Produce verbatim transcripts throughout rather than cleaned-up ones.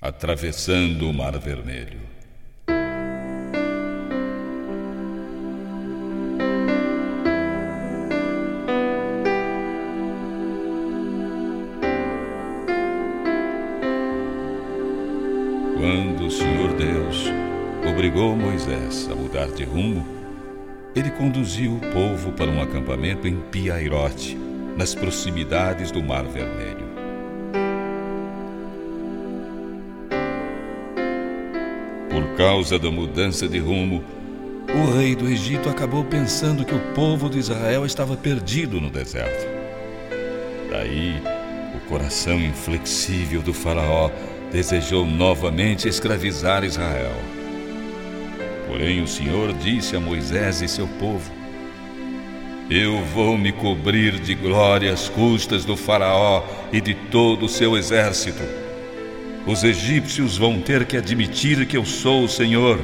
Atravessando o Mar Vermelho. Quando o Senhor Deus obrigou Moisés a mudar de rumo, ele conduziu o povo para um acampamento em Pi-Hairote, nas proximidades do Mar Vermelho. Por causa da mudança de rumo, o rei do Egito acabou pensando que o povo de Israel estava perdido no deserto. Daí, o coração inflexível do faraó desejou novamente escravizar Israel. Porém, o Senhor disse a Moisés e seu povo: Eu vou me cobrir de glória às custas do faraó e de todo o seu exército. Os egípcios vão ter que admitir que eu sou o Senhor.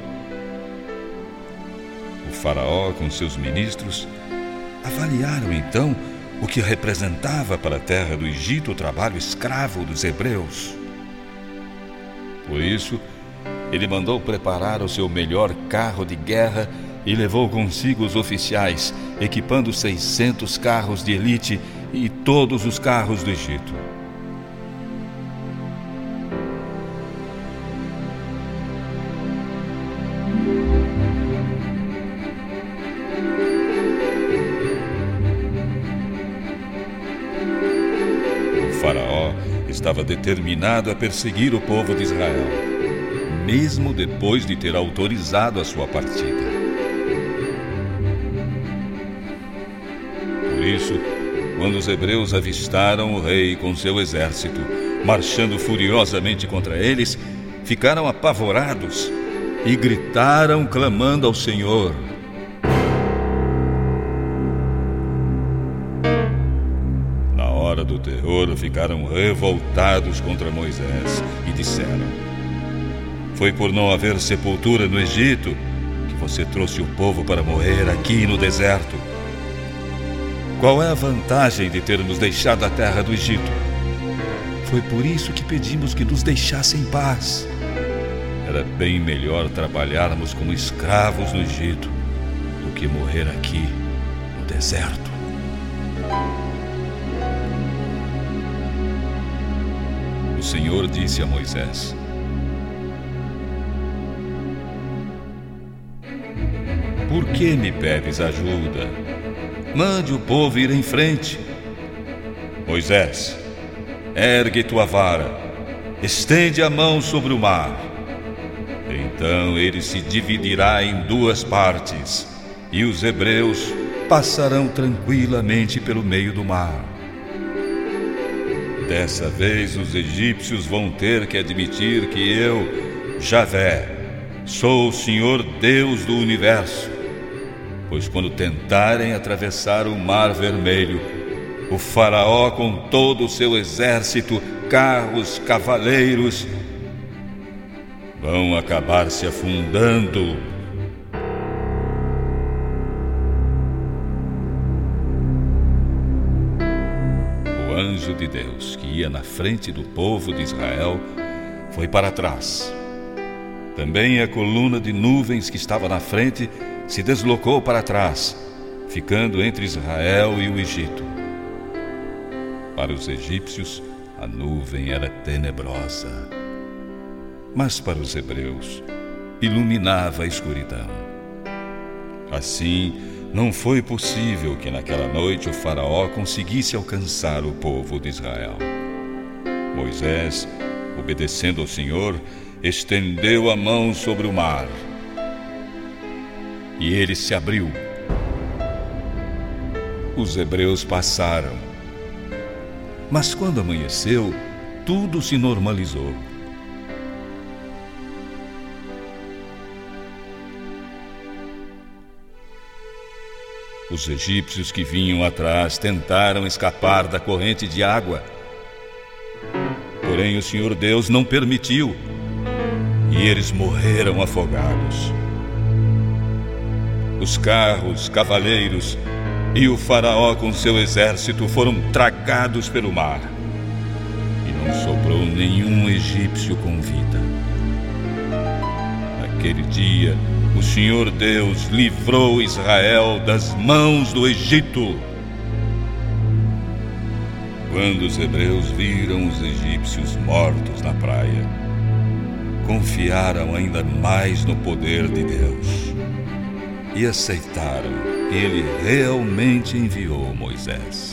O faraó, com seus ministros, avaliaram então o que representava para a terra do Egito o trabalho escravo dos hebreus. Por isso, ele mandou preparar o seu melhor carro de guerra e levou consigo os oficiais, equipando seiscentos carros de elite e todos os carros do Egito. O faraó estava determinado a perseguir o povo de Israel, mesmo depois de ter autorizado a sua partida. Por isso, quando os hebreus avistaram o rei com seu exército, marchando furiosamente contra eles, ficaram apavorados e gritaram, clamando ao Senhor. Na hora do terror, ficaram revoltados contra Moisés e disseram: Foi por não haver sepultura no Egito que você trouxe o povo para morrer aqui no deserto. Qual é a vantagem de termos deixado a terra do Egito? Foi por isso que pedimos que nos deixasse em paz. Era bem melhor trabalharmos como escravos no Egito do que morrer aqui no deserto. O Senhor disse a Moisés: Por que me pedes ajuda? Mande o povo ir em frente. Moisés, ergue tua vara, estende a mão sobre o mar. Então ele se dividirá em duas partes, e os hebreus passarão tranquilamente pelo meio do mar. Dessa vez os egípcios vão ter que admitir que eu, Javé, sou o Senhor Deus do universo. Pois quando tentarem atravessar o Mar Vermelho, o faraó com todo o seu exército, carros, cavaleiros, vão acabar se afundando. O anjo de Deus, que ia na frente do povo de Israel, foi para trás. Também a coluna de nuvens que estava na frente se deslocou para trás, ficando entre Israel e o Egito. Para os egípcios, a nuvem era tenebrosa, mas para os hebreus, iluminava a escuridão. Assim, não foi possível que naquela noite o faraó conseguisse alcançar o povo de Israel. Moisés, obedecendo ao Senhor, estendeu a mão sobre o mar, e ele se abriu. Os hebreus passaram. Mas quando amanheceu, tudo se normalizou. Os egípcios que vinham atrás tentaram escapar da corrente de água. Porém, o Senhor Deus não permitiu, e eles morreram afogados. Os carros, cavaleiros e o faraó com seu exército foram tragados pelo mar. E não sobrou nenhum egípcio egípcio com vida. Naquele dia, o Senhor Deus livrou Israel das mãos do Egito. Quando os hebreus viram os egípcios mortos na praia, confiaram ainda mais no poder de Deus e aceitaram que Ele realmente enviou Moisés.